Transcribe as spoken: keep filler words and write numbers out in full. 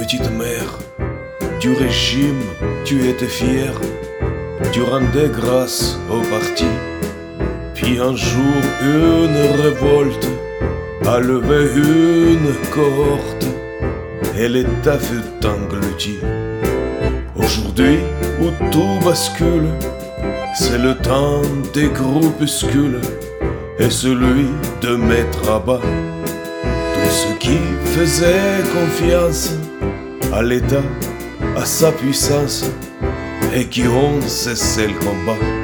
petite mère, du régime, tu étais fière, tu rendais grâce au parti. Puis un jour, une révolte a levé une cohorte et l'État fut englouti. Aujourd'hui, où tout bascule, c'est le temps des groupuscules et celui de mettre à bas tous ceux qui faisaient confiance à l'État, à sa puissance et qui ont cessé le combat.